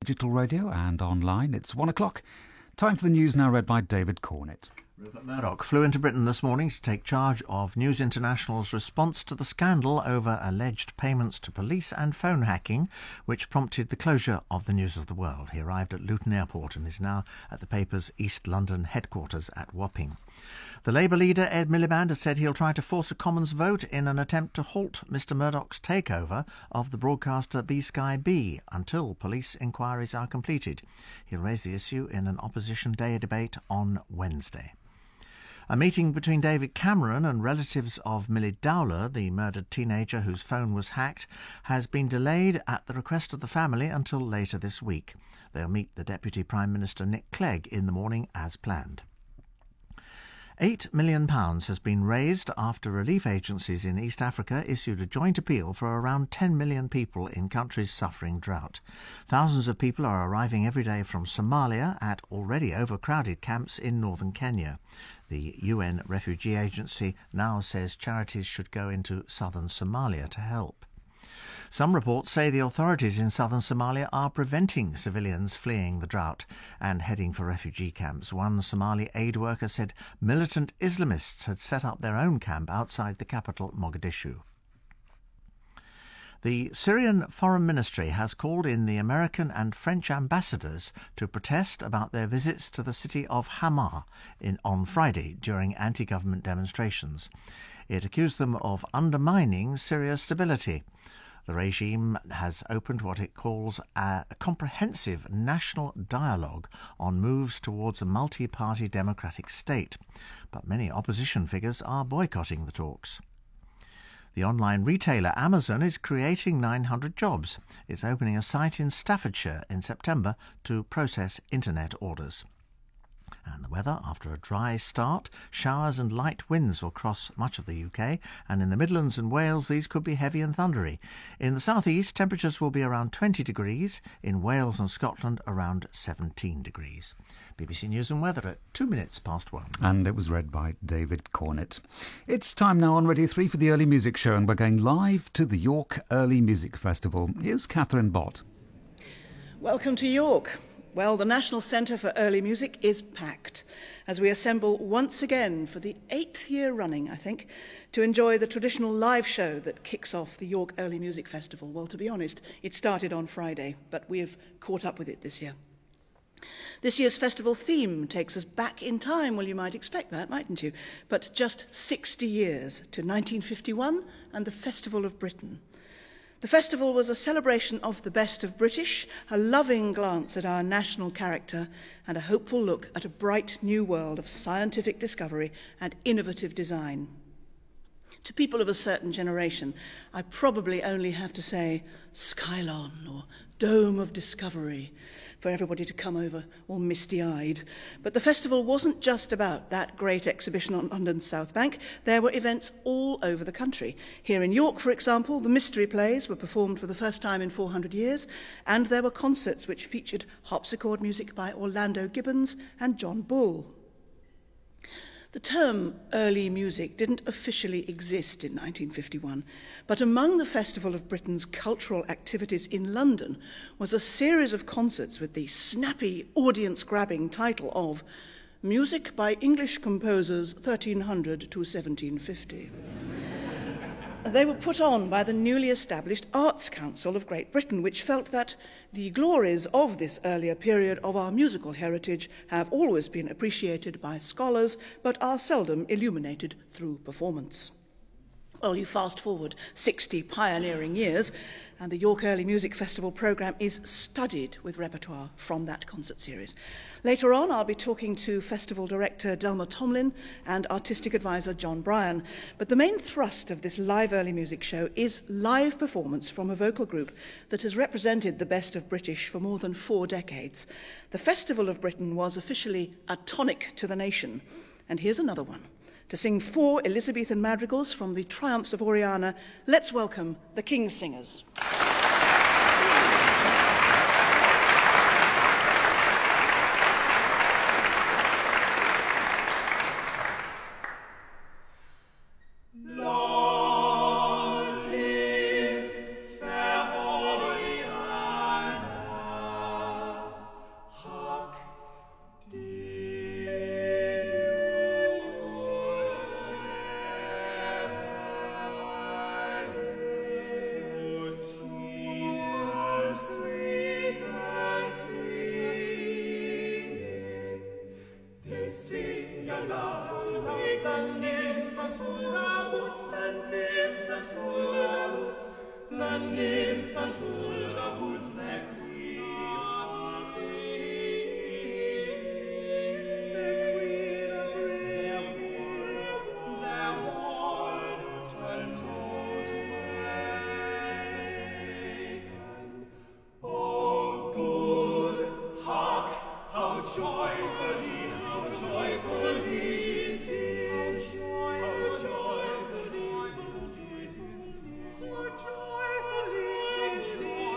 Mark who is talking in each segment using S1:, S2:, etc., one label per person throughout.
S1: digital radio and online. It's 1 o'clock. Time for the news now read by David Cornett.
S2: Rupert Murdoch flew into Britain this morning to take charge of News International's response to the scandal over alleged payments to police and phone hacking, which prompted the closure of the News of the World. He arrived at Luton Airport and is now at the paper's East London headquarters at Wapping. The Labour leader, Ed Miliband, has said he'll try to force a Commons vote in an attempt to halt Mr Murdoch's takeover of the broadcaster B-Sky B until police inquiries are completed. He'll raise the issue in an Opposition Day debate on Wednesday. A meeting between David Cameron and relatives of Millie Dowler, the murdered teenager whose phone was hacked, has been delayed at the request of the family until later this week. They'll meet the Deputy Prime Minister Nick Clegg in the morning as planned. £8 million has been raised after relief agencies in East Africa issued a joint appeal for around 10 million people in countries suffering drought. Thousands of people are arriving every day from Somalia at already overcrowded camps in northern Kenya. The UN Refugee Agency now says charities should go into southern Somalia to help. Some reports say the authorities in southern Somalia are preventing civilians fleeing the drought and heading for refugee camps. One Somali aid worker said militant Islamists had set up their own camp outside the capital, Mogadishu. The Syrian Foreign Ministry has called in the American and French ambassadors to protest about their visits to the city of Hama on Friday during anti-government demonstrations. It accused them of undermining Syria's stability. The regime has opened what it calls a comprehensive national dialogue on moves towards a multi-party democratic state, but many opposition figures are boycotting the talks. The online retailer Amazon is creating 900 jobs. It's opening a site in Staffordshire in September to process internet orders. And the weather, after a dry start, showers and light winds will cross much of the UK, and in the Midlands and Wales these could be heavy and thundery. In the southeast, temperatures will be around 20 degrees, in Wales and Scotland around 17 degrees. BBC News and Weather at 2 minutes past 1.
S1: And it was read by David Cornett. It's time now on Radio 3 for the Early Music Show, and we're going live to the York Early Music Festival. Here's Catherine Bott.
S3: Welcome to York. Well, the National Centre for Early Music is packed as we assemble once again for the 8th year running, I think, to enjoy the traditional live show that kicks off the York Early Music Festival. Well, to be honest, it started on Friday, but we have caught up with it this year. This year's festival theme takes us back in time. Well, you might expect that, mightn't you? But just 60 years to 1951 and the Festival of Britain. The festival was a celebration of the best of British, a loving glance at our national character, and a hopeful look at a bright new world of scientific discovery and innovative design. To people of a certain generation, I probably only have to say Skylon or Dome of Discovery for everybody to come over all misty-eyed. But the festival wasn't just about that great exhibition on London's South Bank. There were events all over the country. Here in York, for example, the mystery plays were performed for the first time in 400 years, and there were concerts which featured harpsichord music by Orlando Gibbons and John Bull. The term early music didn't officially exist in 1951, but among the Festival of Britain's cultural activities in London was a series of concerts with the snappy, audience-grabbing title of Music by English Composers 1300 to 1750. They were put on by the newly established Arts Council of Great Britain, which felt that the glories of this earlier period of our musical heritage have always been appreciated by scholars, but are seldom illuminated through performance. Well, you fast forward 60 pioneering years, and the York Early Music Festival programme is studded with repertoire from that concert series. Later on, I'll be talking to Festival Director Delma Tomlin and Artistic Advisor John Bryan. But the main thrust of this live early music show is live performance from a vocal group that has represented the best of British for more than 4 decades. The Festival of Britain was officially a tonic to the nation. And here's another one. To sing 4 Elizabethan madrigals from the Triumphs of Oriana, let's welcome the King's Singers.
S4: Long live fair Oriana. Joyfully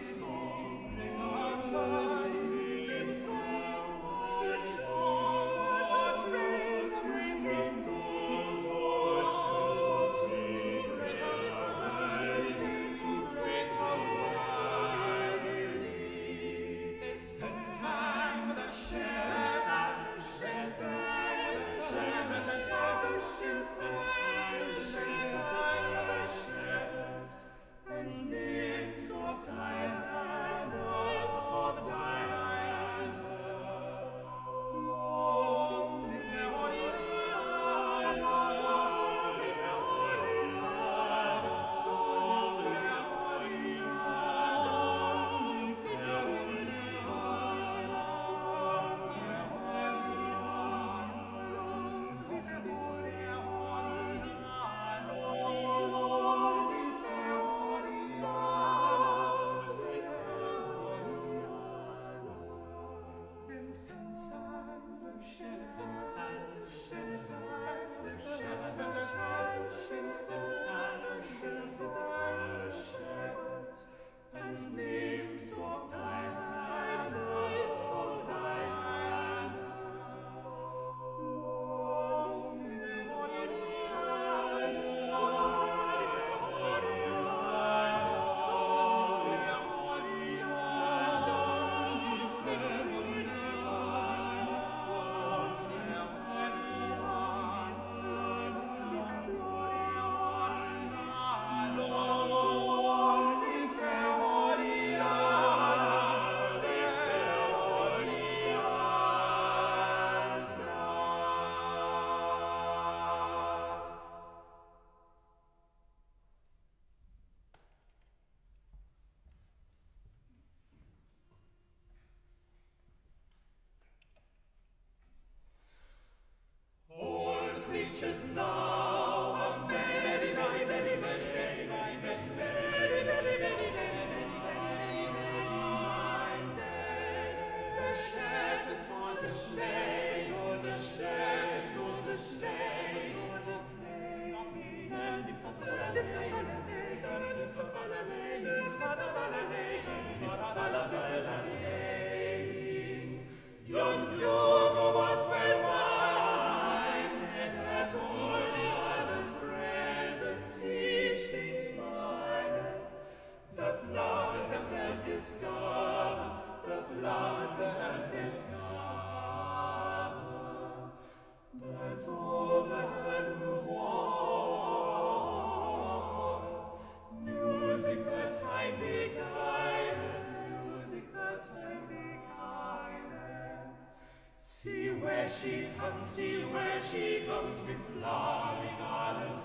S4: See where she comes with flowery garlands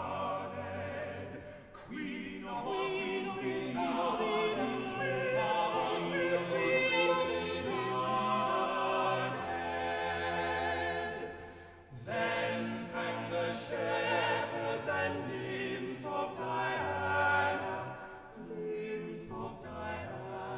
S4: crowded. Queen of all queens, queen of all queens, queen of all queens, guarded. Then sang the shepherds and nymphs of Diana, nymphs of Diana.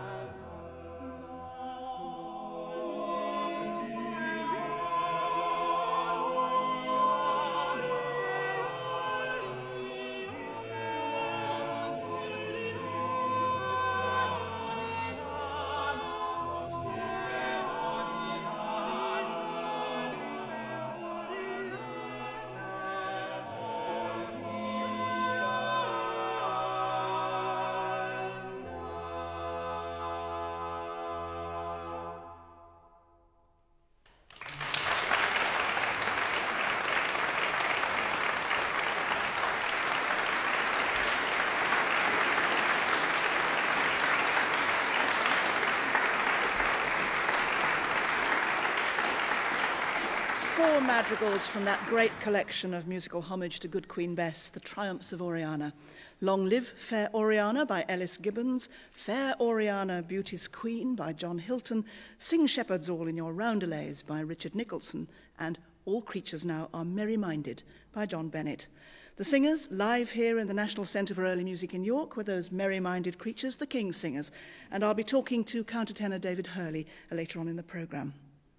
S3: Four madrigals from that great collection of musical homage to good Queen Bess, The Triumphs of Oriana. Long Live Fair Oriana by Ellis Gibbons, Fair Oriana, Beauty's Queen by John Hilton, Sing Shepherds All in Your Roundelays by Richard Nicholson, and All Creatures Now Are Merry-Minded by John Bennett. The singers, live here in the National Centre for Early Music in York, were those merry-minded creatures, the King's Singers, and I'll be talking to countertenor David Hurley later on in the programme.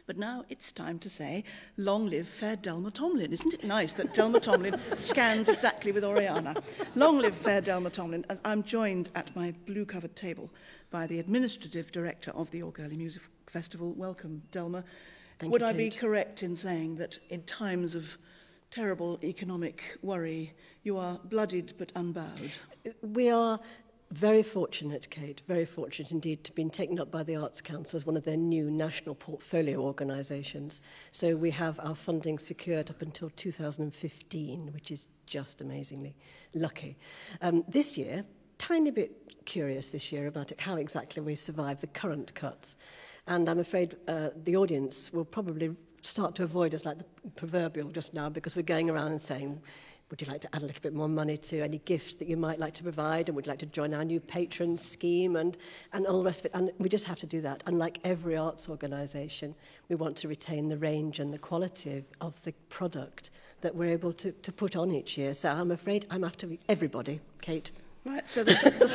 S3: But now it's time to say, long live fair Delma Tomlin. Isn't it nice that Delma Tomlin scans exactly with Oriana? Long live fair Delma Tomlin. As I'm joined at my blue-covered table by the Administrative Director of the York Early Music Festival. Welcome, Delma.
S5: Thank
S3: Would
S5: you,
S3: I be
S5: Kate.
S3: correct in saying that in times of terrible economic worry, you are blooded but unbowed?
S5: We are very fortunate, Kate, very fortunate indeed to have been taken up by the Arts Council as one of their new national portfolio organisations. So we have our funding secured up until 2015, which is just amazingly lucky. This year, tiny bit curious this year about how exactly we survive the current cuts. And I'm afraid the audience will probably start to avoid us like the proverbial just now, because we're going around and saying, would you like to add a little bit more money to any gift that you might like to provide? And would you like to join our new patrons scheme and all the rest of it? And we just have to do that. And like every arts organisation, we want to retain the range and the quality of the product that we're able to put on each year. So I'm afraid I'm after everybody, Kate.
S3: Right, so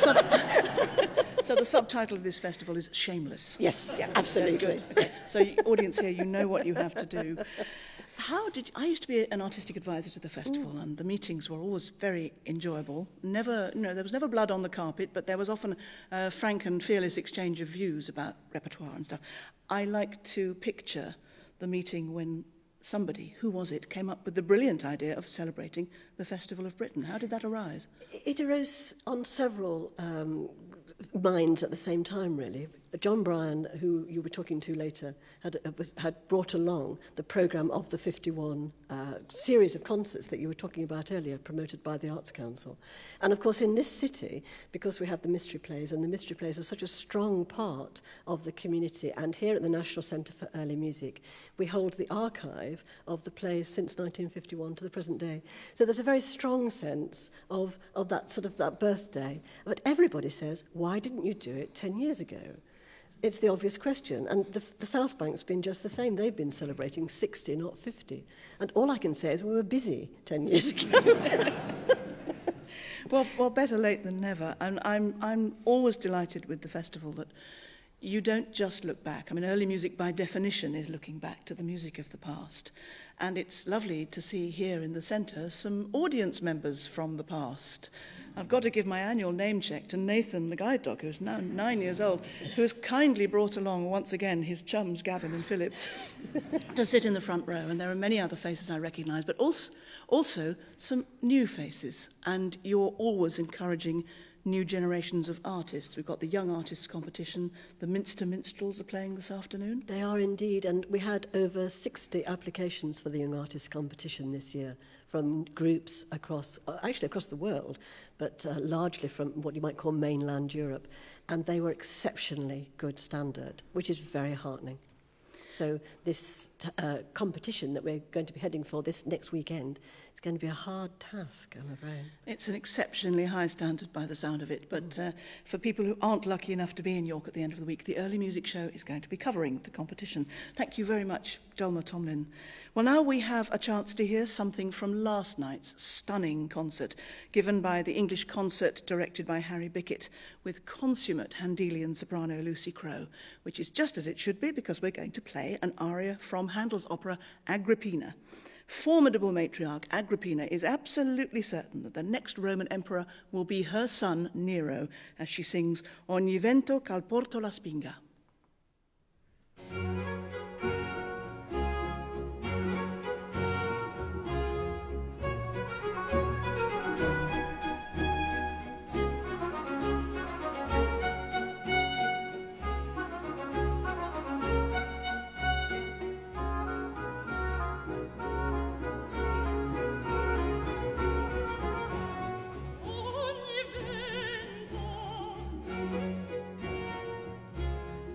S3: so the subtitle of this festival is Shameless.
S5: Yes,
S3: Yeah,
S5: absolutely.
S3: very good. Okay. So, audience here, you know what you have to do. I used to be an artistic advisor to the festival, and the meetings were always very enjoyable. There was never blood on the carpet, but there was often a frank and fearless exchange of views about repertoire and stuff. I like to picture the meeting when somebody, who was it, came up with the brilliant idea of celebrating the Festival of Britain. How did that arise?
S5: It arose on several minds at the same time, really. John Bryan, who you were talking to later, had brought along the programme of the 51 series of concerts that you were talking about earlier, promoted by the Arts Council. And of course, in this city, because we have the Mystery Plays, and the Mystery Plays are such a strong part of the community, and here at the National Centre for Early Music, we hold the archive of the plays since 1951 to the present day. So there's a very strong sense of that birthday. But everybody says, why didn't you do it 10 years ago? It's the obvious question. And the South Bank's been just the same. They've been celebrating 60, not 50. And all I can say is we were busy 10 years ago.
S3: Well, better late than never. And I'm always delighted with the festival that you don't just look back. I mean, early music by definition is looking back to the music of the past. And it's lovely to see here in the centre some audience members from the past. I've got to give my annual name check to Nathan, the guide dog, who's now 9 years old, who has kindly brought along once again his chums, Gavin and Philip, to sit in the front row. And there are many other faces I recognise, but also some new faces. And you're always encouraging new generations of artists. We've got the Young Artists Competition. The Minster Minstrels are playing this afternoon.
S5: They are indeed, and we had over 60 applications for the Young Artists Competition this year from groups across the world, but largely from what you might call mainland Europe, and they were exceptionally good standard, which is very heartening. So this competition that we're going to be heading for this next weekend is going to be a hard task, I'm afraid.
S3: It's an exceptionally high standard by the sound of it, but for people who aren't lucky enough to be in York at the end of the week, the Early Music Show is going to be covering the competition. Thank you very much, Delma Tomlin. Well, now we have a chance to hear something from last night's stunning concert, given by the English Concert directed by Harry Bickett, with consummate Handelian soprano Lucy Crowe, which is just as it should be, because we're going to play an aria from Handel's opera Agrippina. Formidable matriarch Agrippina is absolutely certain that the next Roman emperor will be her son Nero, as she sings Ogni vento ch'al porto la spinga.
S4: Ogni vento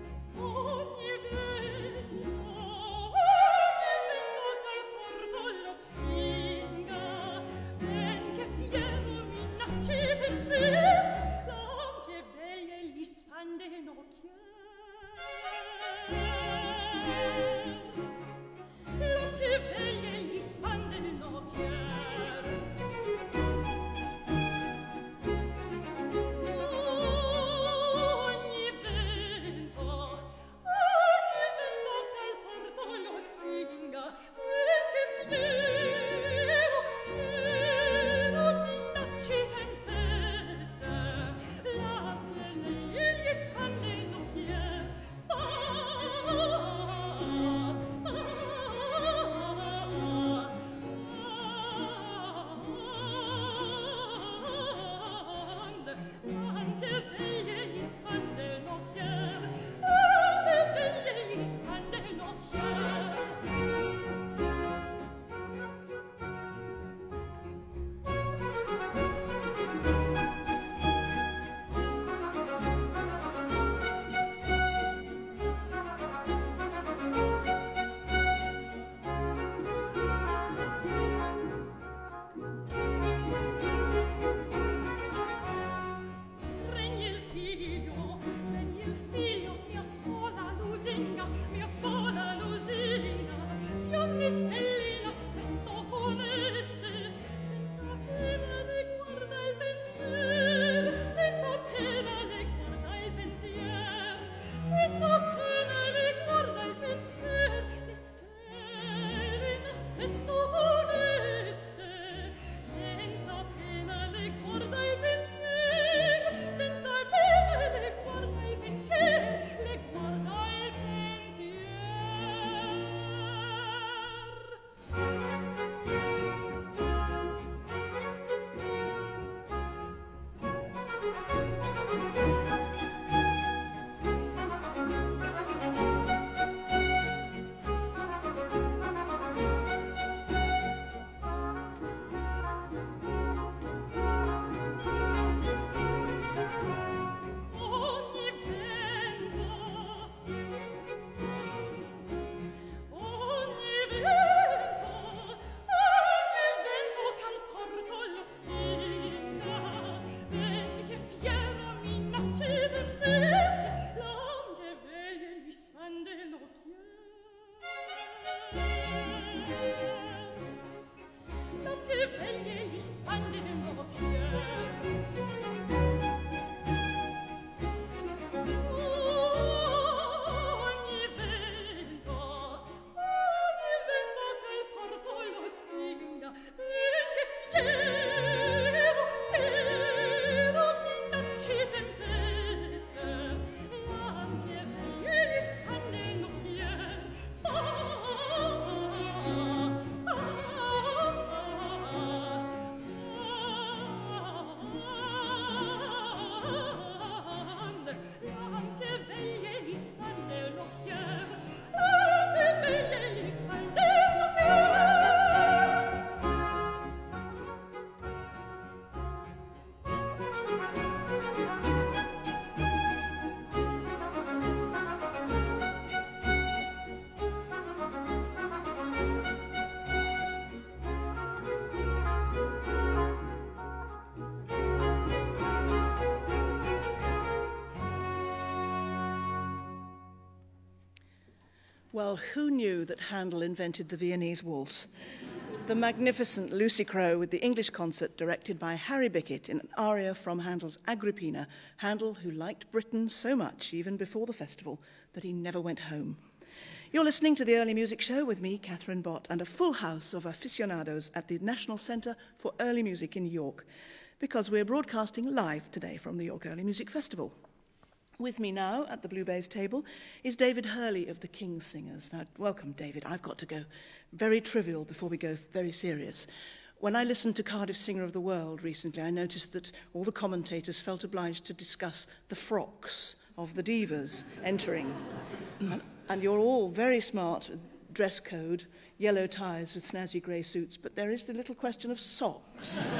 S3: Well, who knew that Handel invented the Viennese waltz? The magnificent Lucy Crowe with the English concert directed by Harry Bickett in an aria from Handel's Agrippina, Handel who liked Britain so much even before the festival that he never went home. You're listening to the Early Music Show with me, Catherine Bott, and a full house of aficionados at the National Centre for Early Music in York, because we're broadcasting live today from the York Early Music Festival. With me now at the Blue Baize table is David Hurley of the King's Singers. Now, welcome, David. I've got to go very trivial before we go very serious. When I listened to Cardiff Singer of the World recently, I noticed that all the commentators felt obliged to discuss the frocks of the divas entering. And you're all very smart with dress code, yellow ties with snazzy grey suits, but there is the little question of socks.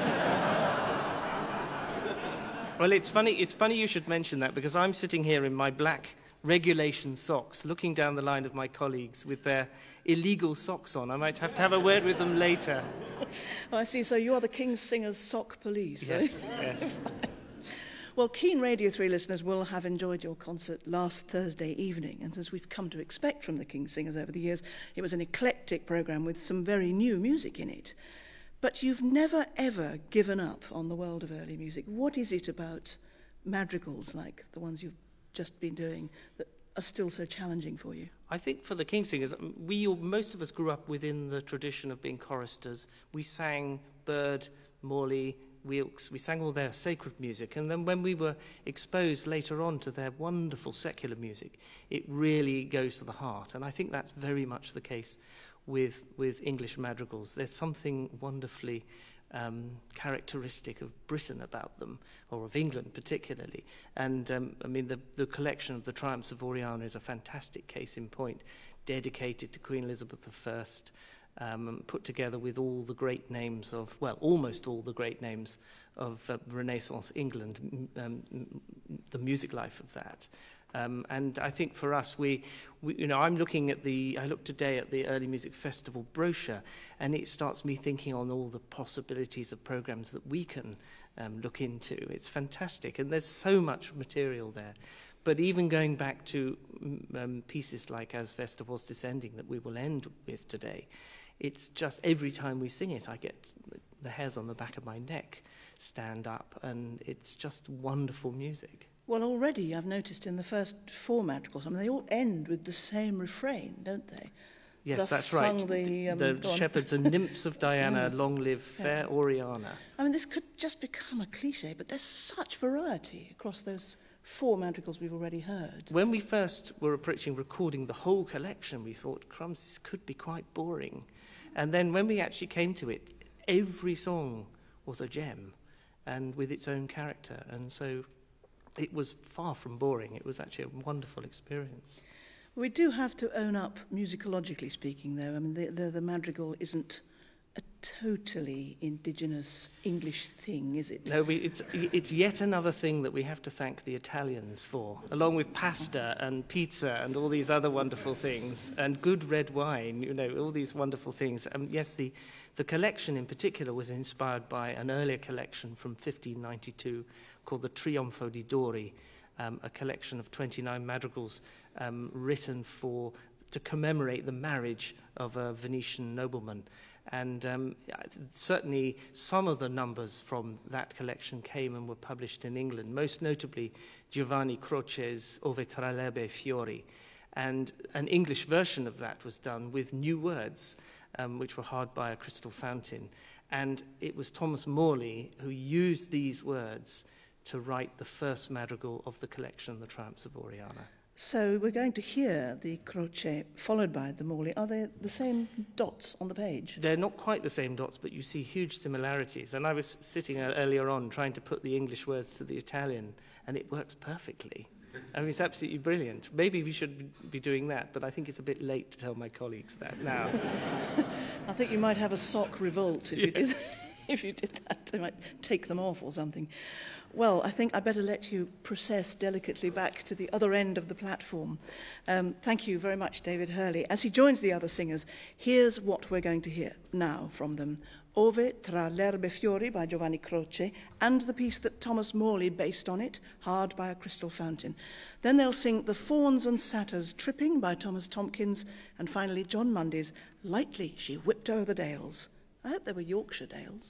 S6: Well, it's funny you should mention that, because I'm sitting here in my black regulation socks, looking down the line of my colleagues with their illegal socks on. I might have to have a word with them later.
S3: Oh, I see. So you are the King's Singers sock police.
S6: Yes, yes.
S3: Well, keen Radio 3 listeners will have enjoyed your concert last Thursday evening, and as we've come to expect from the King's Singers over the years, it was an eclectic programme with some very new music in it. But you've never, ever given up on the world of early music. What is it about madrigals like the ones you've just been doing that are still so challenging for you?
S6: I think for the King's Singers, most of us grew up within the tradition of being choristers. We sang Byrd, Morley, Weelkes, we sang all their sacred music, and then when we were exposed later on to their wonderful secular music, it really goes to the heart, and I think that's very much the case with English madrigals. There's something wonderfully characteristic of Britain about them, or of England particularly. And the collection of the Triumphs of Oriana is a fantastic case in point, dedicated to Queen Elizabeth I, put together with all the great names of, well, almost all the great names of Renaissance England, the music life of that. And I think for us, I look today at the Early Music Festival brochure, and it starts me thinking on all the possibilities of programs that we can look into. It's fantastic, and there's so much material there. But even going back to pieces like As Vesta Was Descending that we will end with today, it's just every time we sing it, I get the hairs on the back of my neck stand up, and it's just wonderful music.
S3: Well, already I've noticed in the first four madrigals, they all end with the same refrain, don't they?
S6: Yes,
S3: Thus
S6: that's right.
S3: Sung
S6: the shepherds and nymphs of Diana, long live fair Oriana.
S3: This could just become a cliche, but there's such variety across those four madrigals we've already heard.
S6: When we first were approaching recording the whole collection, we thought, crumbs, this could be quite boring. And then when we actually came to it, every song was a gem, and with its own character. And so it was far from boring. It was actually a wonderful experience.
S3: We do have to own up, musicologically speaking, though. The madrigal isn't a totally indigenous English thing, is it?
S6: No, it's yet another thing that we have to thank the Italians for, along with pasta and pizza and all these other wonderful things, and good red wine, all these wonderful things. Yes, the collection in particular was inspired by an earlier collection from 1592 called the Trionfo di Dori, a collection of 29 madrigals written to commemorate the marriage of a Venetian nobleman. And certainly some of the numbers from that collection came and were published in England, most notably Giovanni Croce's Ove tra l'erbe fiori. And an English version of that was done with new words, which were hard by a crystal fountain. And it was Thomas Morley who used these words to write the first madrigal of the collection, The Triumphs of Oriana.
S3: So we're going to hear the Croce followed by the Morley. Are they the same dots on the page?
S6: They're not quite the same dots, but you see huge similarities. And I was sitting earlier on trying to put the English words to the Italian, and it works perfectly. It's absolutely brilliant. Maybe we should be doing that, but I think it's a bit late to tell my colleagues that now.
S3: I think you might have a sock revolt if you did. If you did that, they might take them off or something. Well, I think I better let you process delicately back to the other end of the platform. Thank you very much, David Hurley. As he joins the other singers, here's what we're going to hear now from them. Ove tra l'erbe fiori by Giovanni Croce, and the piece that Thomas Morley based on it, Hard by a Crystal Fountain. Then they'll sing The Fawns and Satyrs Tripping by Thomas Tompkins, and finally John Mundy's Lightly She Whipped O'er the Dales. I hope they were Yorkshire Dales.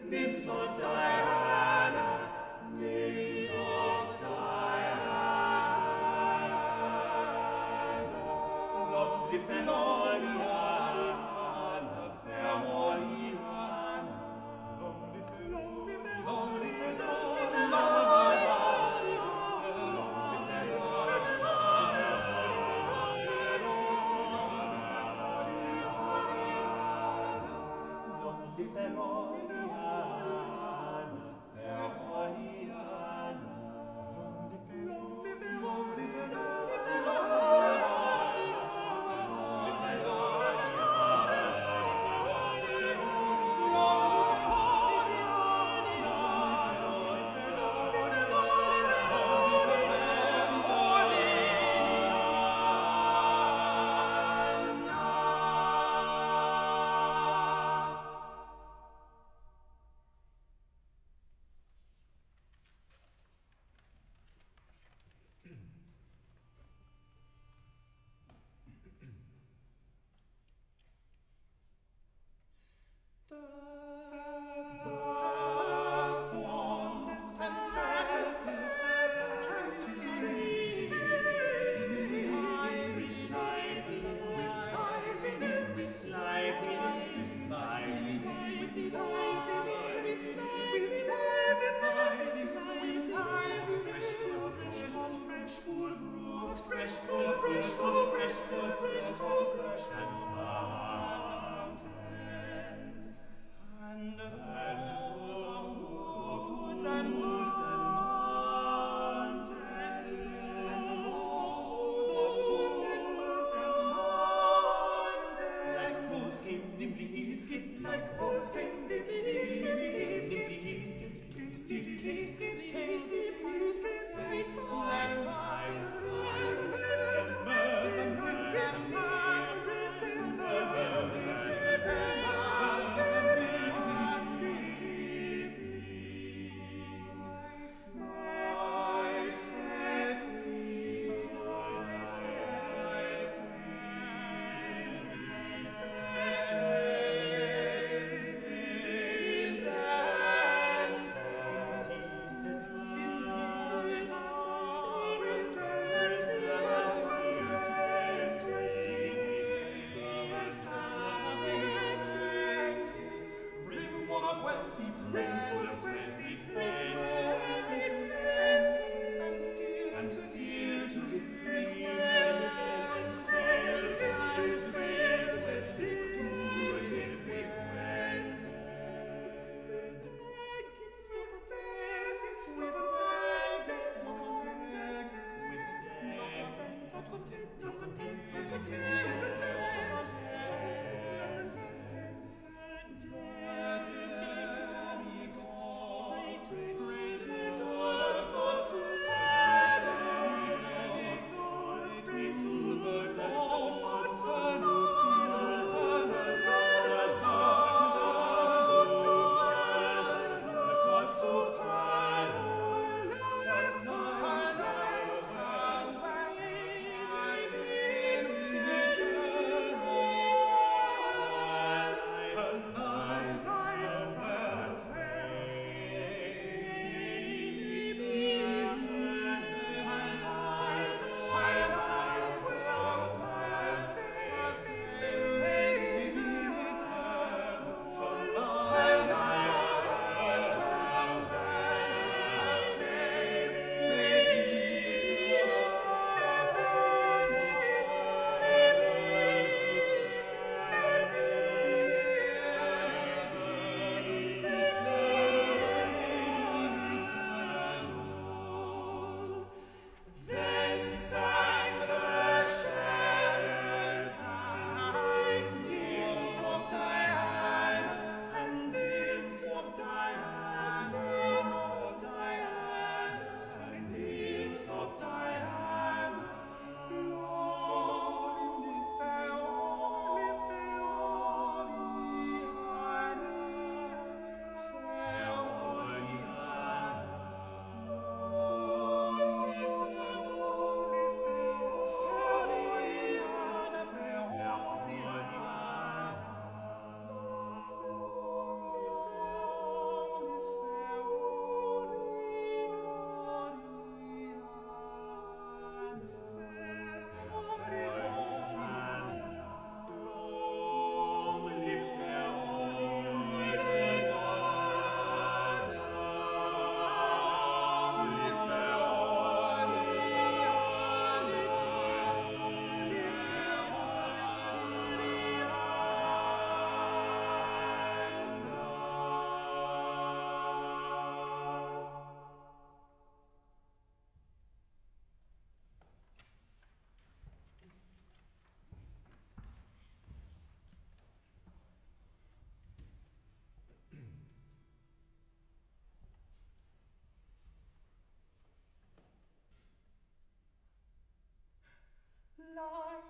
S4: nymphs of Diana, nymphs of Diana. Lovely fair Oriana, fair Oriana, lovely fair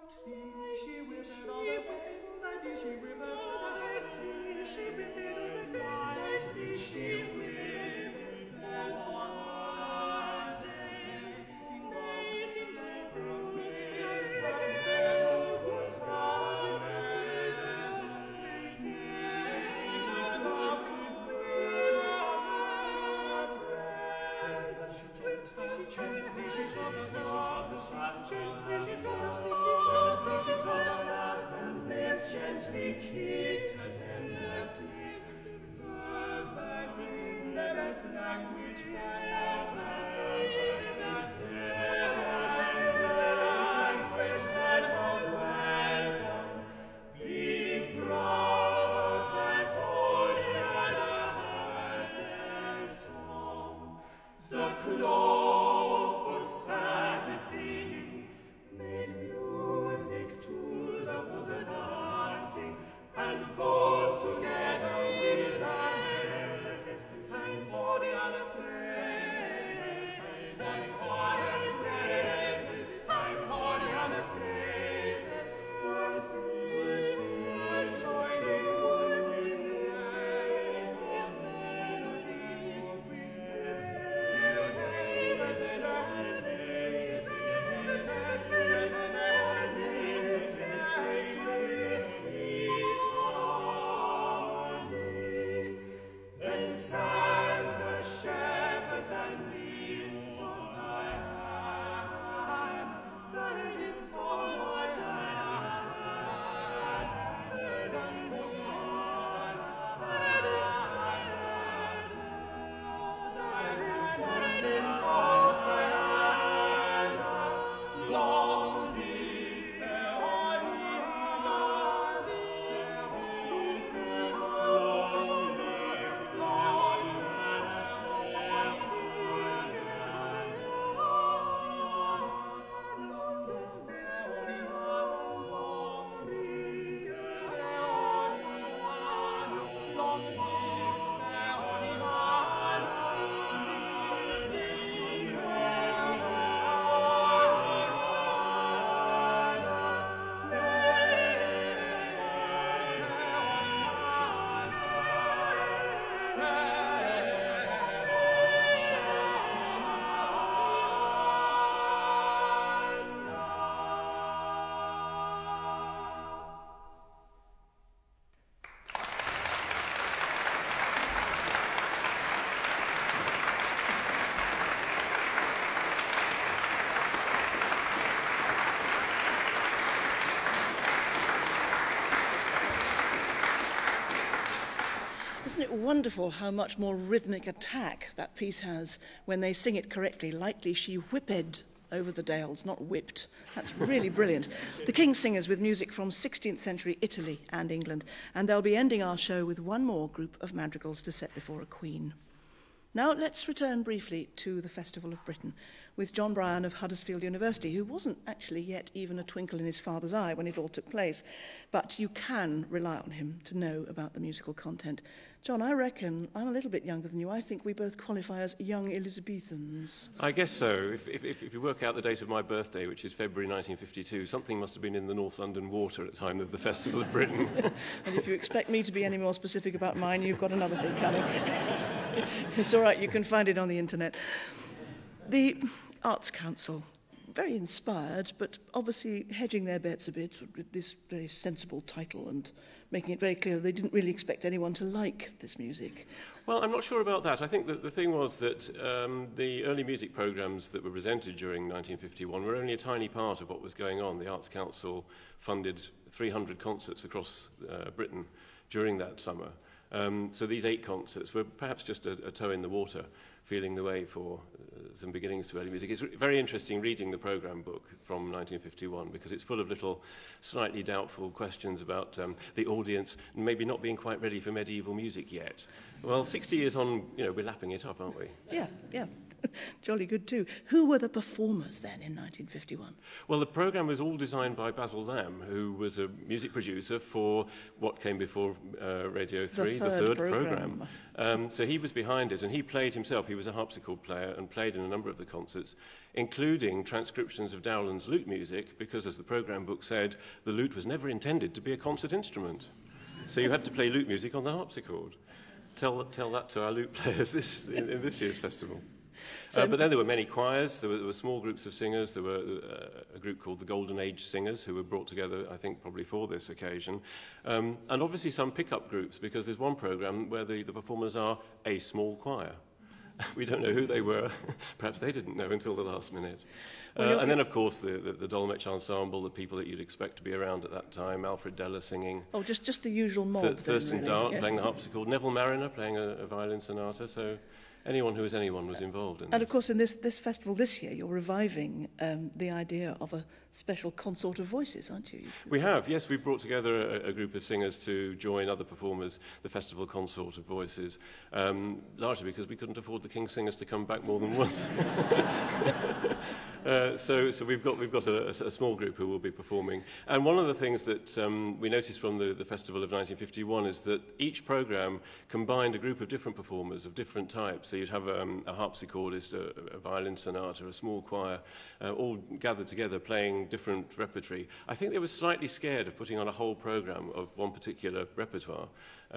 S3: Isn't it wonderful how much more rhythmic attack that piece has when they sing it correctly? Lightly she whipped over the dales, not whipped. That's really brilliant. The King's Singers with music from 16th century Italy and England, and they'll be ending our show with one more group of madrigals to set before a queen. Now let's return briefly to the Festival of Britain with John Bryan of Huddersfield University, who wasn't actually yet even a twinkle in his father's eye when it all took place, but you can rely on him to know about the musical content. John, I reckon I'm a little bit younger than you. I think we both qualify as young Elizabethans.
S7: I guess so. If you work out the date of my birthday, which is February 1952, something must have been in the North London water at the time of the Festival of Britain.
S3: And if you expect me to be any more specific about mine, you've got another thing coming. It's all right, you can find it on the internet. The Arts Council, very inspired, but obviously hedging their bets a bit with this very sensible title and making it very clear they didn't really expect anyone to like this music.
S7: Well, I'm not sure about that. I think that the thing was that the early music programmes that were presented during 1951 were only a tiny part of what was going on. The Arts Council funded 300 concerts across Britain during that summer. So these 8 concerts were perhaps just a toe in the water, feeling the way for some beginnings to early music. It's very interesting reading the programme book from 1951 because it's full of little slightly doubtful questions about the audience maybe not being quite ready for medieval music yet. Well, 60 years on, we're lapping it up, aren't we?
S3: Yeah. jolly good too. Who were the performers then in 1951?
S7: Well, the programme was all designed by Basil Lamb, who was a music producer for what came before Radio 3, the third programme. So he was behind it, and he played himself. He was a harpsichord player and played in a number of the concerts, including transcriptions of Dowland's lute music, because, as the programme book said, the lute was never intended to be a concert instrument. So you had to play lute music on the harpsichord. Tell that to our lute players in this year's festival. But then there were many choirs, there were small groups of singers, there were a group called the Golden Age Singers who were brought together, I think, probably for this occasion. And obviously some pickup groups, because there's one programme where the performers are a small choir. We don't know who they were. Perhaps they didn't know until the last minute. And then, of course, the Dolmetsch Ensemble, the people that you'd expect to be around at that time, Alfred Deller singing.
S3: Oh, just the usual mob.
S7: Thurston
S3: really,
S7: Dart
S3: yes.
S7: playing the harpsichord, Neville Marriner playing a violin sonata, so anyone who was anyone was involved in this.
S3: And of course, in this festival this year, you're reviving the idea of a special consort of voices, aren't you?
S7: We have, yes. We've brought together a group of singers to join other performers, the festival consort of voices, largely because we couldn't afford the King's Singers to come back more than once. So we've got a small group who will be performing. And one of the things that we noticed from the Festival of 1951 is that each programme combined a group of different performers of different types. So you'd have a harpsichordist, a violin sonata, a small choir, all gathered together playing different repertory. I think they were slightly scared of putting on a whole programme of one particular repertoire,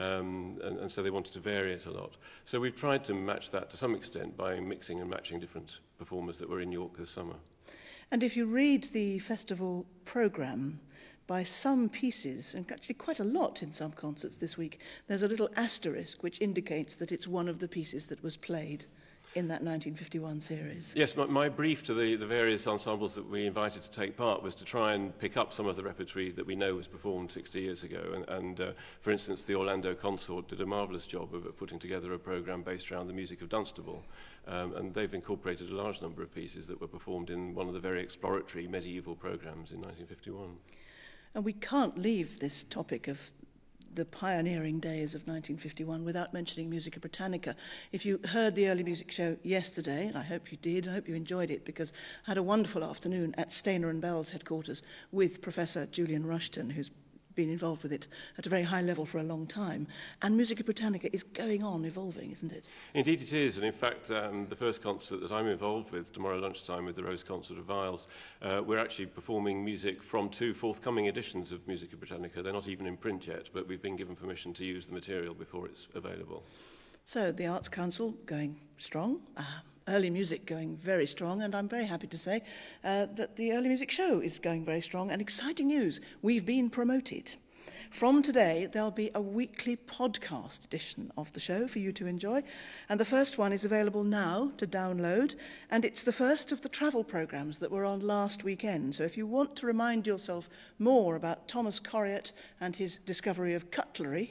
S7: and so they wanted to vary it a lot. So we've tried to match that to some extent by mixing and matching different performers that were in York this summer.
S3: And if you read the festival programme, by some pieces, and actually quite a lot in some concerts this week, there's a little asterisk which indicates that it's one of the pieces that was played in that 1951 series.
S7: Yes, my brief to the various ensembles that we invited to take part was to try and pick up some of the repertory that we know was performed 60 years ago. And for instance, the Orlando Consort did a marvellous job of putting together a programme based around the music of Dunstable. And they've incorporated a large number of pieces that were performed in one of the very exploratory medieval programmes in 1951.
S3: And we can't leave this topic of the pioneering days of 1951 without mentioning Musica Britannica. If you heard the early music show yesterday, and I hope you did, I hope you enjoyed it, because I had a wonderful afternoon at Stainer and Bell's headquarters with Professor Julian Rushton, who's been involved with it at a very high level for a long time. And Musica Britannica is going on evolving, isn't it?
S7: Indeed it is, and in fact the first concert that I'm involved with tomorrow lunchtime with the Rose Concert of Vials, we're actually performing music from 2 forthcoming editions of Musica Britannica. They're not even in print yet, but we've been given permission to use the material before it's available. So
S3: the Arts Council going strong, early music going very strong, and I'm very happy to say that the early music show is going very strong. And exciting news, we've been promoted. From today, there'll be a weekly podcast edition of the show for you to enjoy, and the first one is available now to download, and it's the first of the travel programmes that were on last weekend. So if you want to remind yourself more about Thomas Corriott and his discovery of cutlery,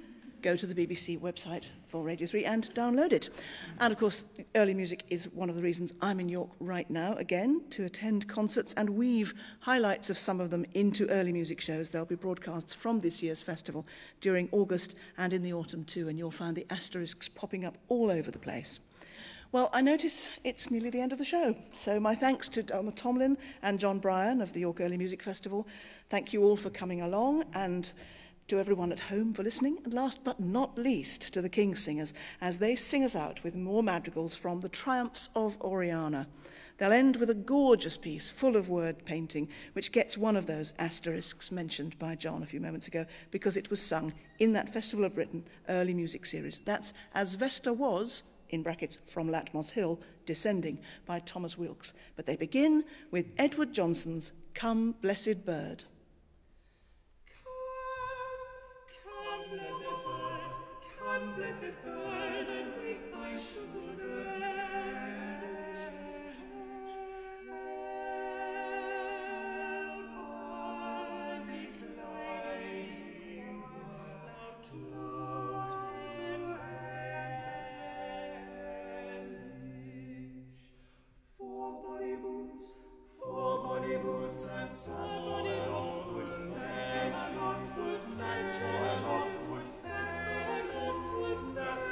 S3: go to the BBC website for Radio 3 and download it. And of course, early music is one of the reasons I'm in York right now, again, to attend concerts and weave highlights of some of them into early music shows. There'll be broadcasts from this year's festival during August and in the autumn too, and you'll find the asterisks popping up all over the place. Well, I notice it's nearly the end of the show, so my thanks to Delma Tomlin and John Bryan of the York Early Music Festival. Thank you all for coming along, and to everyone at home for listening, and last but not least to the King's Singers as they sing us out with more madrigals from The Triumphs of Oriana. They'll end with a gorgeous piece full of word painting, which gets one of those asterisks mentioned by John a few moments ago, because it was sung in that Festival of Britain early music series. That's As Vesta Was, in brackets from Latmos Hill, Descending, by Thomas Wilkes. But they begin with Edward Johnson's Come, Blessed Bird.
S4: Blessed bird, and with thy sugar declining to relish. Four bonny boots, and so aloft would fetch, that so aloft would fetch,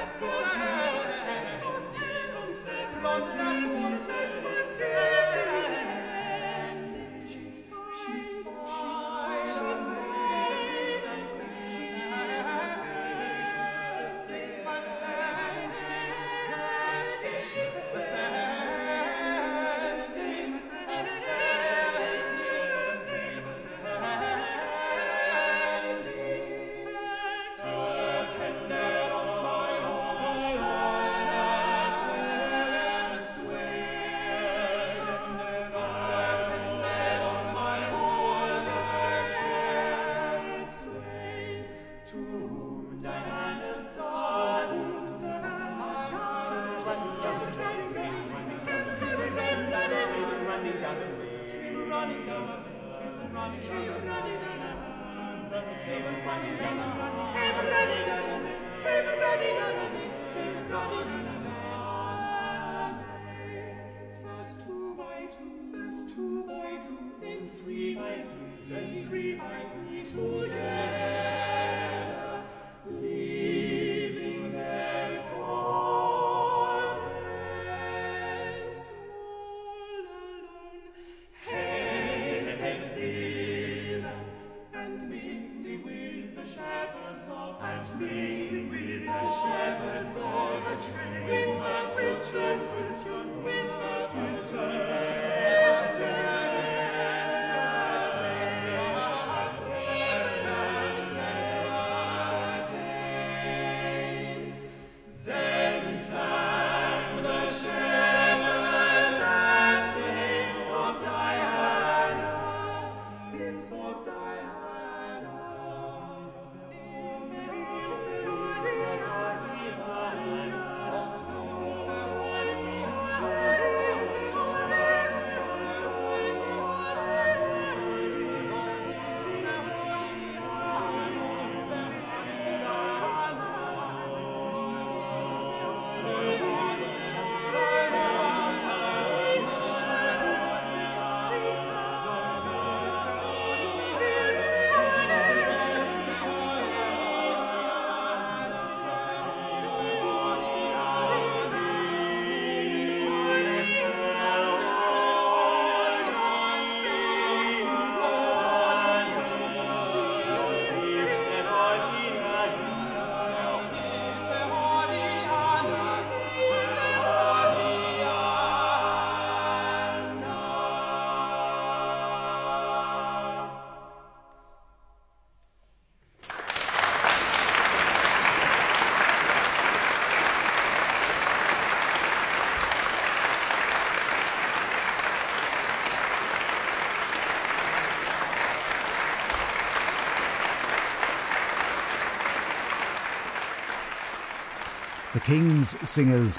S1: The King's Singers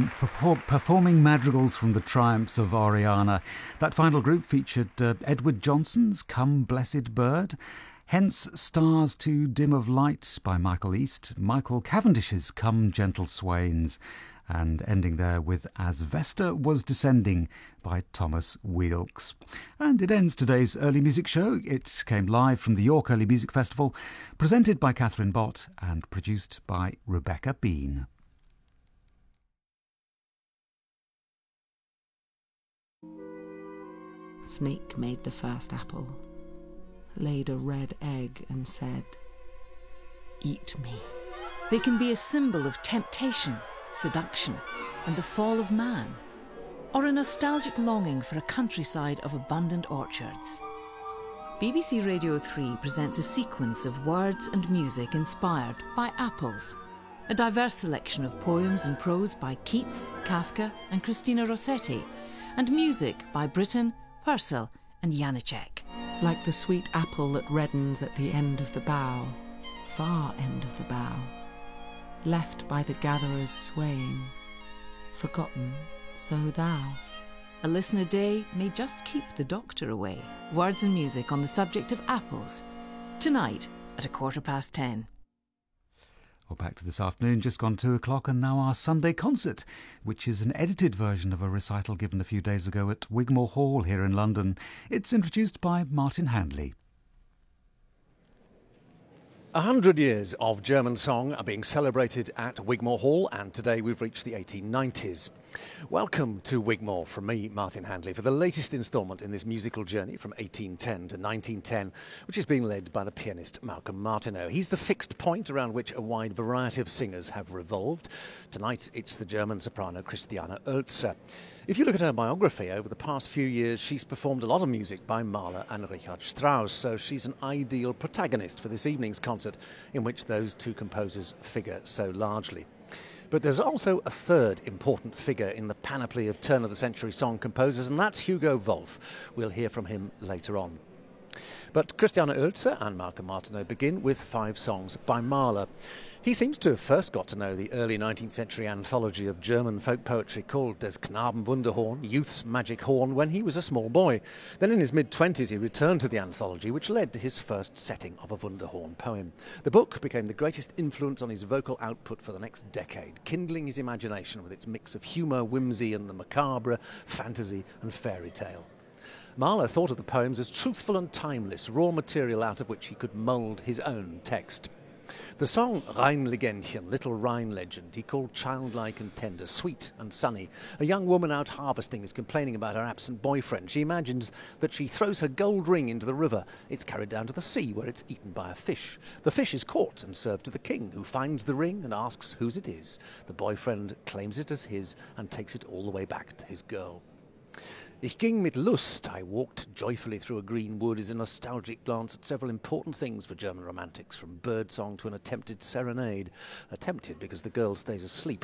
S1: performing madrigals from the triumphs of Oriana. That final group featured Edward Johnson's Come Blessed Bird, Hence Stars Too Dim of Light by Michael East, Michael Cavendish's Come Gentle Swains, and ending there with As Vesta Was Descending by Thomas Weelkes. And it ends today's Early Music Show. It came live from the York Early Music Festival, presented by Catherine Bott and produced by Rebecca Bean.
S8: Snake made the first apple, laid a red egg and said, "Eat me."
S9: They can be a symbol of temptation, seduction, and the fall of man, or a nostalgic longing for a countryside of abundant orchards. BBC Radio 3 presents a sequence of words and music inspired by apples, a diverse selection of poems and prose by Keats, Kafka and Christina Rossetti, and music by Britten, Purcell and Janacek.
S8: Like the sweet apple that reddens at the end of the bough, far end of the bough, left by the gatherers swaying, forgotten, so thou.
S9: A listen a day may just keep the doctor away. Words and music on the subject of apples. Tonight at 10:15.
S1: Well, back to this afternoon, just gone 2 o'clock, and now our Sunday concert, which is an edited version of a recital given a few days ago at Wigmore Hall here in London. It's introduced by Martin Handley.
S10: 100 years of German song are being celebrated at Wigmore Hall, and today we've reached the 1890s. Welcome to Wigmore from me, Martin Handley, for the latest instalment in this musical journey from 1810 to 1910, which is being led by the pianist Malcolm Martineau. He's the fixed point around which a wide variety of singers have revolved. Tonight it's the German soprano Christiane Oelze. If you look at her biography, over the past few years she's performed a lot of music by Mahler and Richard Strauss, so she's an ideal protagonist for this evening's concert in which those two composers figure so largely. But there's also a third important figure in the panoply of turn-of-the-century song composers, and that's Hugo Wolf. We'll hear from him later on. But Christiane Oelze and Malcolm Martineau begin with 5 songs by Mahler. He seems to have first got to know the early 19th century anthology of German folk poetry called Des Knaben Wunderhorn, Youth's Magic Horn, when he was a small boy. Then in his mid-20s he returned to the anthology, which led to his first setting of a Wunderhorn poem. The book became the greatest influence on his vocal output for the next decade, kindling his imagination with its mix of humour, whimsy and the macabre, fantasy and fairy tale. Mahler thought of the poems as truthful and timeless, raw material out of which he could mould his own text. The song Rheinlegendchen, Little Rhine Legend, he called childlike and tender, sweet and sunny. A young woman out harvesting is complaining about her absent boyfriend. She imagines that she throws her gold ring into the river. It's carried down to the sea, where it's eaten by a fish. The fish is caught and served to the king, who finds the ring and asks whose it is. The boyfriend claims it as his and takes it all the way back to his girl. Ich ging mit Lust, I walked joyfully through a green wood, is a nostalgic glance at several important things for German romantics, from birdsong to an attempted serenade. Attempted because the girl stays asleep.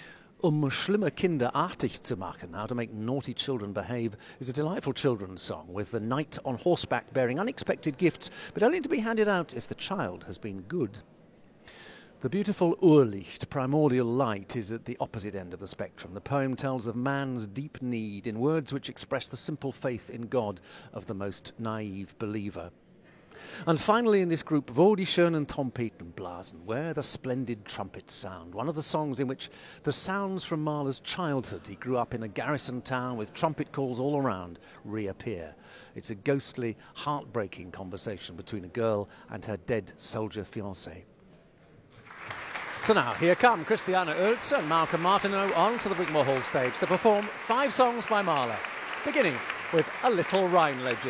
S10: Schlimme Kinder artig zu machen, how to make naughty children behave, is a delightful children's song with the knight on horseback bearing unexpected gifts, but only to be handed out if the child has been good. The beautiful Urlicht, primordial light, is at the opposite end of the spectrum. The poem tells of man's deep need in words which express the simple faith in God of the most naive believer. And finally in this group, Wo die schönen Trompeten blasen, where the splendid trumpets sound, one of the songs in which the sounds from Mahler's childhood, he grew up in a garrison town with trumpet calls all around, reappear. It's a ghostly, heartbreaking conversation between a girl and her dead soldier fiancé. So now, here come Christiane Oelze and Malcolm Martineau onto the Wigmore Hall stage to perform 5 songs by Mahler, beginning with A Little Rhine Legend.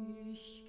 S11: mich